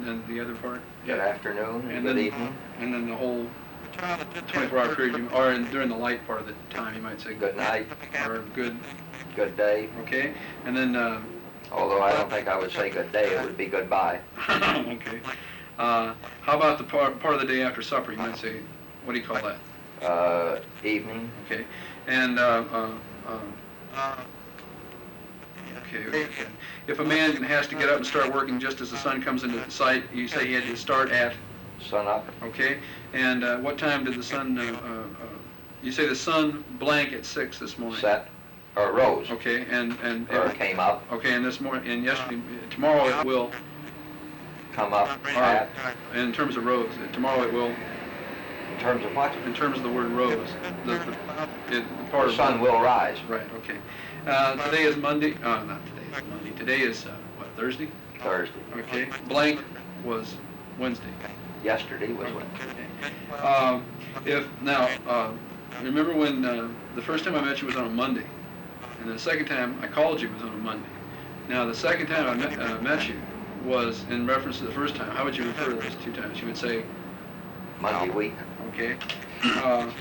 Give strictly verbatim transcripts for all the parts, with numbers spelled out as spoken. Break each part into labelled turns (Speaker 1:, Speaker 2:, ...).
Speaker 1: and the other part?
Speaker 2: Good
Speaker 1: Yeah.
Speaker 2: afternoon and,
Speaker 1: And
Speaker 2: good
Speaker 1: then,
Speaker 2: evening.
Speaker 1: And then the whole twenty-four hour period, you- or in, during the light part of the time, you might say
Speaker 2: Good night.
Speaker 1: or good,
Speaker 2: Good day.
Speaker 1: okay? And then, uh,
Speaker 2: Although I don't think I would say good day, it would be goodbye.
Speaker 1: okay. Uh, how about the part, part of the day after supper? You might say, what do you call that?
Speaker 2: Uh, evening.
Speaker 1: Okay. And, uh, uh, uh, okay, okay. If a man has to get up and start working just as the sun comes into the sight, you say he had to start at,
Speaker 2: Sun up.
Speaker 1: okay? And uh, what time did the sun, uh, uh, uh, you say the sun blank at six this morning.
Speaker 2: Set. Or rose.
Speaker 1: Okay, and, and.
Speaker 2: Or came up.
Speaker 1: Okay, and this morning, and yesterday, tomorrow it will.
Speaker 2: Come up.
Speaker 1: All right.
Speaker 2: At.
Speaker 1: In terms of rose, tomorrow it will.
Speaker 2: In terms of what?
Speaker 1: In terms of the word rose, the, the, it, the part
Speaker 2: The
Speaker 1: of
Speaker 2: sun will rise.
Speaker 1: Right. Okay. Uh, today is Monday. Uh, not today is Monday. Today is uh, what? Thursday.
Speaker 2: Thursday.
Speaker 1: Okay. Blank was Wednesday.
Speaker 2: Yesterday was Wednesday.
Speaker 1: Okay. Um, if now, uh, remember when uh, the first time I met you was on a Monday, and the second time I called you was on a Monday. Now the second time I met, uh, met you was in reference to the first time. How would you refer to those two times? You would say
Speaker 2: Monday week.
Speaker 1: okay. Uh,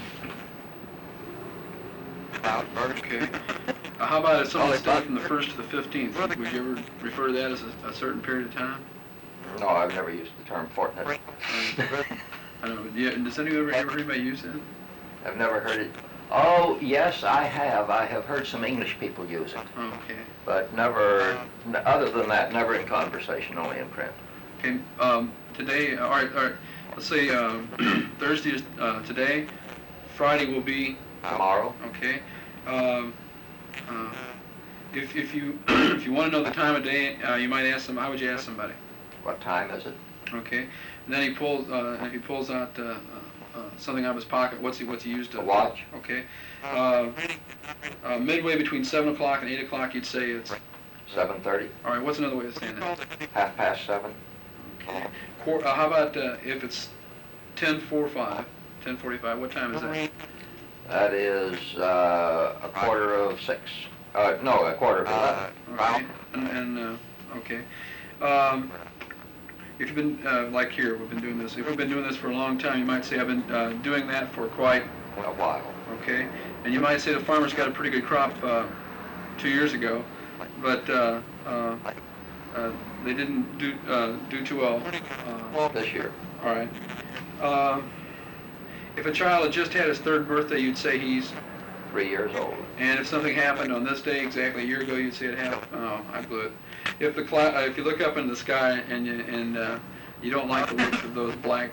Speaker 1: okay. Uh, how about if someone said from the first to the fifteenth? Would you ever refer to that as a, a certain period of time?
Speaker 2: No, I've never used the term fortnight.
Speaker 1: Uh, I don't know. Yeah, does anyone ever, ever heard anybody use that?
Speaker 2: I've never heard it. Oh, yes, I have. I have heard some English people use it.
Speaker 1: Oh, okay.
Speaker 2: But never, n- other than that, never in conversation, only in print.
Speaker 1: Okay. Um, today, all right, all right. Let's say um, Thursday is uh, today. Friday will be
Speaker 2: Tomorrow.
Speaker 1: okay. Um, uh, if if you if you want to know the time of day, uh, you might ask them. How would you ask somebody?
Speaker 2: What time is it?
Speaker 1: Okay. And then he pulls. Uh, if he pulls out uh, uh, uh, something out of his pocket, what's he what's he used to?
Speaker 2: A watch.
Speaker 1: Okay. Uh, uh, midway between seven o'clock and eight o'clock, you'd say it's.
Speaker 2: seven thirty.
Speaker 1: All right. What's another way of saying that?
Speaker 2: Half past seven.
Speaker 1: Okay. Quar- uh, how about uh, if it's ten forty-five? ten forty-five. What time is that?
Speaker 2: That is uh, a quarter of six. Uh, no, a quarter of eleven.
Speaker 1: Okay. And, and uh, okay. Um, if you've been uh, like here, we've been doing this. If we've been doing this for a long time, you might say I've been uh, doing that for quite
Speaker 2: A while.
Speaker 1: okay. And you might say the farmers got a pretty good crop uh, two years ago, but uh, uh, uh, they didn't do uh, do too well uh,
Speaker 2: This year.
Speaker 1: all right. Uh, if a child had just had his third birthday, you'd say he's.
Speaker 2: Three years old.
Speaker 1: And if something happened on this day exactly a year ago, you'd say it happened. Oh, I blew it. If the cloud, uh, if you look up in the sky and you and uh, you don't like the looks of those black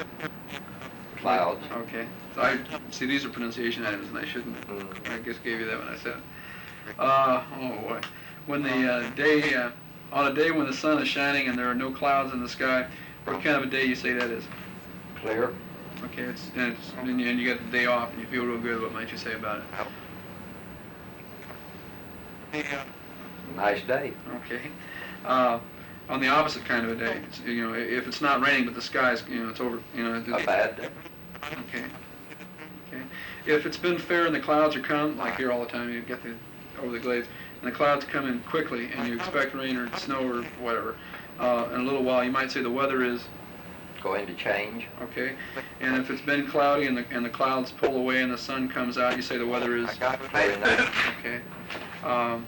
Speaker 2: Clouds.
Speaker 1: okay. So I see these are pronunciation items, and I shouldn't.
Speaker 2: Mm.
Speaker 1: I just gave you that when I said it. Uh, oh boy. When the uh, day uh, on a day when the sun is shining and there are no clouds in the sky, what kind of a day you say that is?
Speaker 2: Clear.
Speaker 1: Okay, it's and, it's, and, you, and you got the day off and you feel real good. What might you say about it?
Speaker 2: Nice day.
Speaker 1: Okay. Uh, on the opposite kind of a day, it's, you know, if it's not raining but the sky's, you know, it's over, you know.
Speaker 2: A bad day.
Speaker 1: Okay. Okay. If it's been fair and the clouds are come, like here all the time, you get the over the glades, and the clouds come in quickly, and you expect rain or snow or whatever, uh, in a little while, you might say the weather is.
Speaker 2: Going to change.
Speaker 1: Okay. And if it's been cloudy and the and the clouds pull away and the sun comes out, you say the weather is.
Speaker 2: Very nice.
Speaker 1: Okay. Um,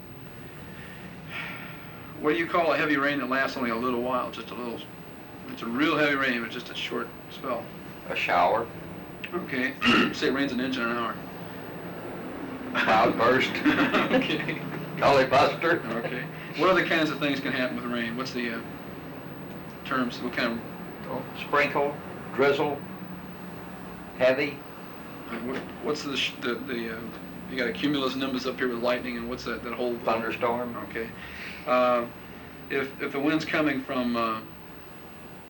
Speaker 1: what do you call a heavy rain that lasts only a little while, just a little? It's a real heavy rain, but just a short spell.
Speaker 2: A shower.
Speaker 1: Okay. Say it rains an inch in an hour.
Speaker 2: Cloudburst.
Speaker 1: Okay.
Speaker 2: Gully buster.
Speaker 1: Okay. What other kinds of things can happen with rain? What's the uh, terms? What kind of?
Speaker 2: Oh, sprinkle, drizzle, heavy.
Speaker 1: Uh, what, what's the sh- the, the uh, you got a cumulus nimbus up here with lightning, and what's that that whole
Speaker 2: Thunderstorm.
Speaker 1: Okay. Uh, if if the wind's coming from uh,